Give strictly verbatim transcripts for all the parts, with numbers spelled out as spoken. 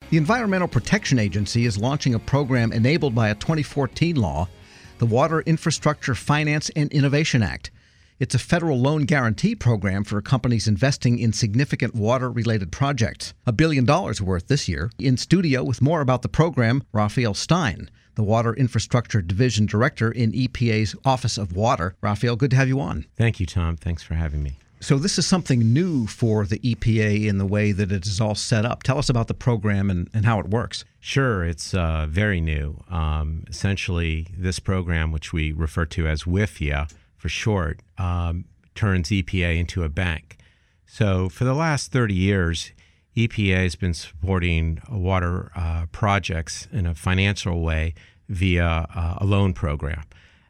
The Environmental Protection Agency is launching a program enabled by a twenty fourteen law, the Water Infrastructure Finance and Innovation Act. It's a federal loan guarantee program for companies investing in significant water-related projects. A billion dollars worth this year. In studio with more about the program, Raphael Stein, the Water Infrastructure Division Director in E P A's Office of Water. Raphael, good to have you on. Thank you, Tom. Thanks for having me. So this is something new for the E P A in the way that it is all set up. Tell us about the program and, and how it works. Sure. It's uh, very new. Um, essentially, this program, which we refer to as W I F I A for short, um, turns E P A into a bank. So for the last thirty years, E P A has been supporting water uh, projects in a financial way via uh, a loan program,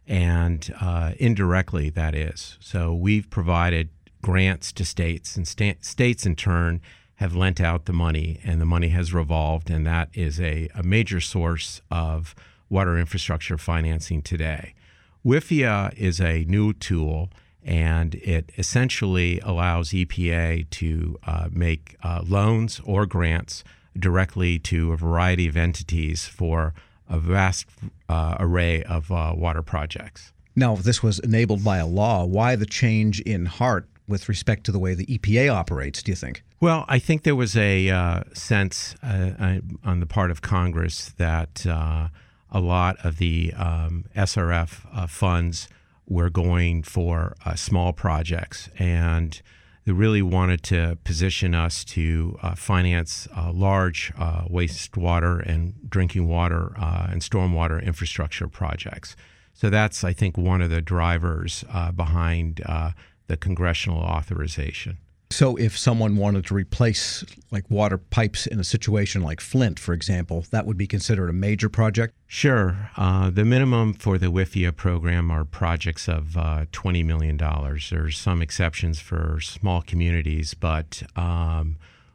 and uh, indirectly that is. So we've provided grants to states, and sta- states in turn have lent out the money, and the money has revolved, and that is a, a major source of water infrastructure financing today. W I F I A is a new tool, and it essentially allows E P A to uh, make uh, loans or grants directly to a variety of entities for a vast uh, array of uh, water projects. Now, if this was enabled by a law, why the change in heart with respect to the way the E P A operates, do you think? Well, I think there was a uh, sense uh, on the part of Congress that uh, a lot of the um, S R F uh, funds were going for uh, small projects, and they really wanted to position us to uh, finance uh, large uh, wastewater and drinking water uh, and stormwater infrastructure projects. So that's, I think, one of the drivers uh, behind uh, the congressional authorization. So if someone wanted to replace like water pipes in a situation like Flint, for example, that would be considered a major project? Sure. Uh, the minimum for the W I F I A program are projects of uh, twenty million dollars. There's some exceptions for small communities, but um,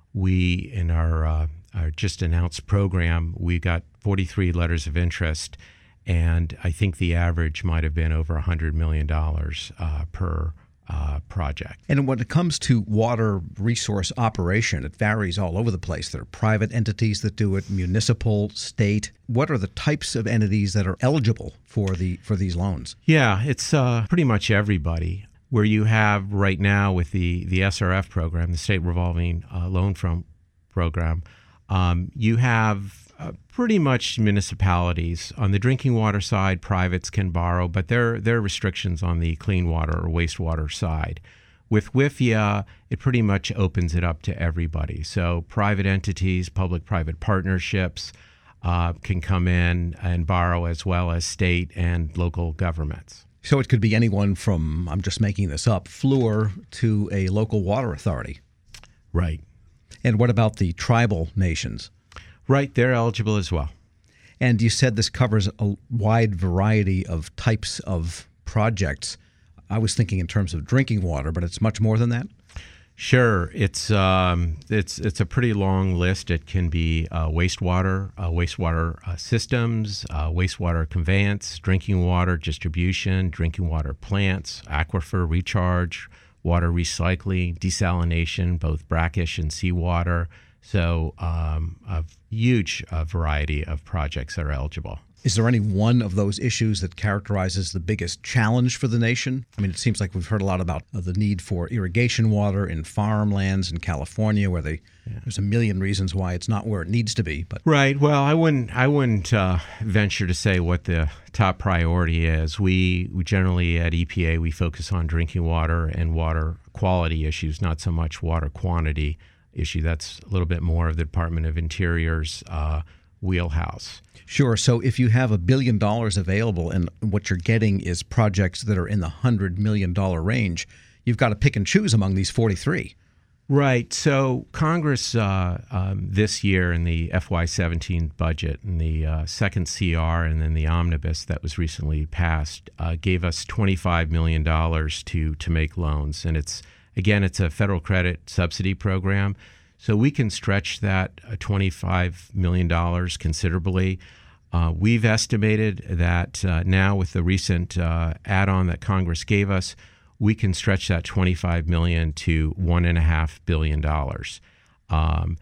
we, in our, uh, our just announced program, we got forty-three letters of interest, and I think the average might have been over one hundred million dollars uh, per Uh, project. And when it comes to water resource operation, it varies all over the place. There are private entities that do it, municipal, state. What are the types of entities that are eligible for the for these loans? Yeah, it's uh, pretty much everybody. Where you have right now with the, the S R F program, the State Revolving uh, Loan Fund Program, um, you have Uh, pretty much municipalities. On the drinking water side, privates can borrow, but there, there are restrictions on the clean water or wastewater side. With W I F I A, it pretty much opens it up to everybody. So private entities, public-private partnerships uh, can come in and borrow, as well as state and local governments. So it could be anyone from, I'm just making this up, Fluor to a local water authority. Right. And what about the tribal nations? Right, they're eligible as well. And you said this covers a wide variety of types of projects. I was thinking in terms of drinking water, but it's much more than that? Sure. It's um, it's it's a pretty long list. It can be uh, wastewater, uh, wastewater uh, systems, uh, wastewater conveyance, drinking water distribution, drinking water plants, aquifer recharge, water recycling, desalination, both brackish and seawater. So um, a huge uh, variety of projects that are eligible. Is there any one of those issues that characterizes the biggest challenge for the nation? I mean, it seems like we've heard a lot about uh, the need for irrigation water in farmlands in California, where they, yeah. there's a million reasons why it's not where it needs to be. But right. Well, I wouldn't. I wouldn't uh, venture to say what the top priority is. We, we generally at E P A we focus on drinking water and water quality issues, not so much water quantity issue. That's a little bit more of the Department of Interior's uh, wheelhouse. Sure. So if you have a billion dollars available and what you're getting is projects that are in the one hundred million dollars range, you've got to pick and choose among these forty-three. Right. So Congress uh, um, this year in the F Y seventeen budget, in the uh, second C R and then the omnibus that was recently passed, uh, gave us twenty-five million dollars to, to make loans. And it's Again, it's a federal credit subsidy program, so we can stretch that twenty-five million dollars considerably. Uh, we've estimated that uh, now with the recent uh, add-on that Congress gave us, we can stretch that twenty-five million dollars to one point five billion dollars. Um,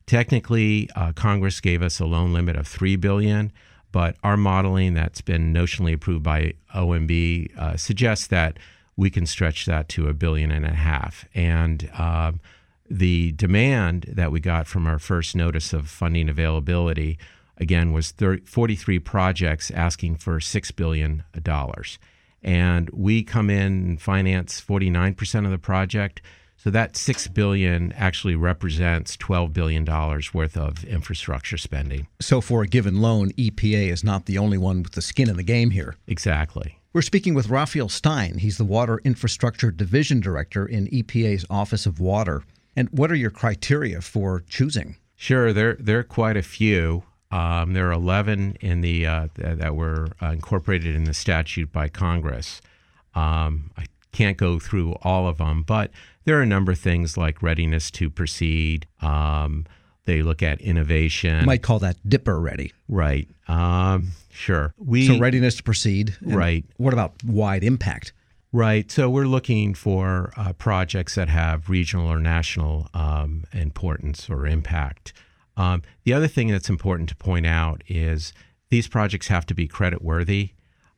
Technically, uh, Congress gave us a loan limit of three billion dollars, but our modeling that's been notionally approved by O M B uh, suggests that we can stretch that to a billion and a half. And uh, the demand that we got from our first notice of funding availability, again, was forty-three projects asking for six billion dollars. And we come in and finance forty-nine percent of the project. So that six billion dollars actually represents twelve billion dollars worth of infrastructure spending. So for a given loan, E P A is not the only one with the skin in the game here. Exactly. We're speaking with Raphael Stein. He's the Water Infrastructure Division Director in E P A's Office of Water. And what are your criteria for choosing? Sure, there, there are quite a few. Um, there are eleven in the uh, th- that were uh, incorporated in the statute by Congress. Um, I can't go through all of them, but there are a number of things like readiness to proceed. Um, they look at innovation. You might call that dipper ready. Right. Um, sure. We, so readiness to proceed. And right. What about wide impact? Right. So we're looking for uh, projects that have regional or national um, importance or impact. Um, the other thing that's important to point out is these projects have to be creditworthy.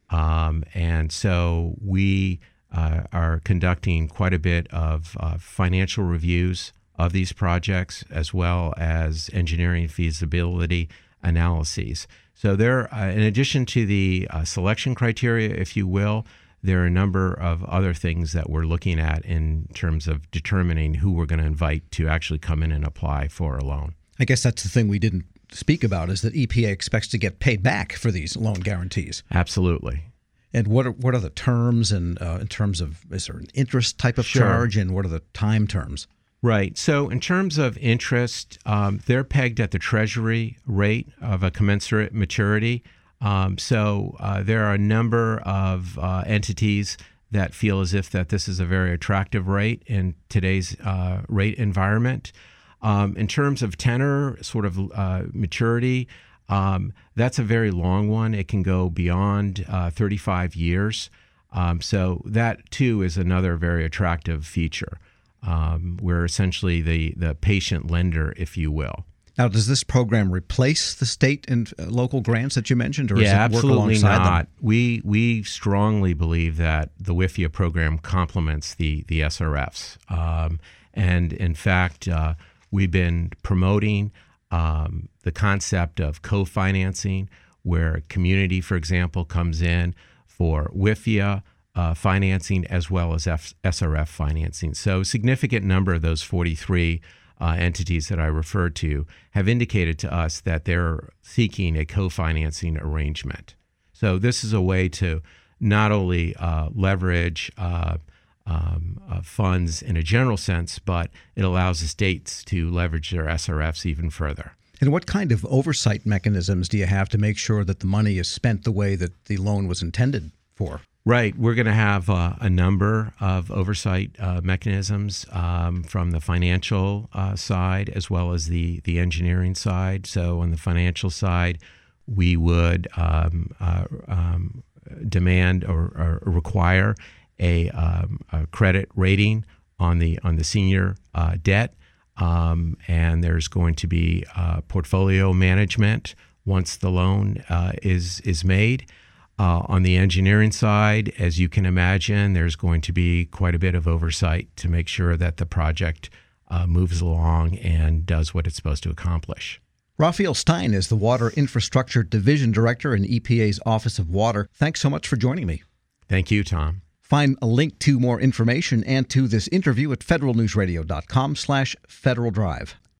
Um, and so we uh, are conducting quite a bit of uh, financial reviews of these projects, as well as engineering feasibility analyses. So there, uh, in addition to the uh, selection criteria, if you will, there are a number of other things that we're looking at in terms of determining who we're going to invite to actually come in and apply for a loan. I guess that's the thing we didn't speak about, is that E P A expects to get paid back for these loan guarantees. Absolutely. And what are, what are the terms, and uh, in terms of, is there an interest type of Sure. charge, and what are the time terms? Right. So in terms of interest, um, they're pegged at the Treasury rate of a commensurate maturity. Um, so uh, there are a number of uh, entities that feel as if that this is a very attractive rate in today's uh, rate environment. Um, in terms of tenor, sort of uh, maturity, um, that's a very long one. It can go beyond uh, thirty-five years. Um, so that, too, is another very attractive feature. Um, we're essentially the, the patient lender, if you will. Now, does this program replace the state and uh, local grants that you mentioned, or yeah, does it work absolutely alongside not. them? We we strongly believe that the W I F I A program complements the the S R Fs, um, and in fact, uh, we've been promoting um, the concept of co-financing, where a community, for example, comes in for W I F I A uh, financing as well as F- S R F financing. So, a significant number of those forty-three Uh, entities that I referred to have indicated to us that they're seeking a co-financing arrangement. So this is a way to not only uh, leverage uh, um, uh, funds in a general sense, but it allows the states to leverage their S R Fs even further. And what kind of oversight mechanisms do you have to make sure that the money is spent the way that the loan was intended for? Right. We're going to have uh, a number of oversight uh, mechanisms um, from the financial uh, side as well as the, the engineering side. So on the financial side, we would um, uh, um, demand or, or require a, um, a credit rating on the on the senior uh, debt, um, and there's going to be uh, portfolio management once the loan uh, is is made. Uh, on the engineering side, as you can imagine, there's going to be quite a bit of oversight to make sure that the project uh, moves along and does what it's supposed to accomplish. Raphael Stein is the Water Infrastructure Division Director in E P A's Office of Water. Thanks so much for joining me. Thank you, Tom. Find a link to more information and to this interview at federal news radio dot com slash Federal Drive.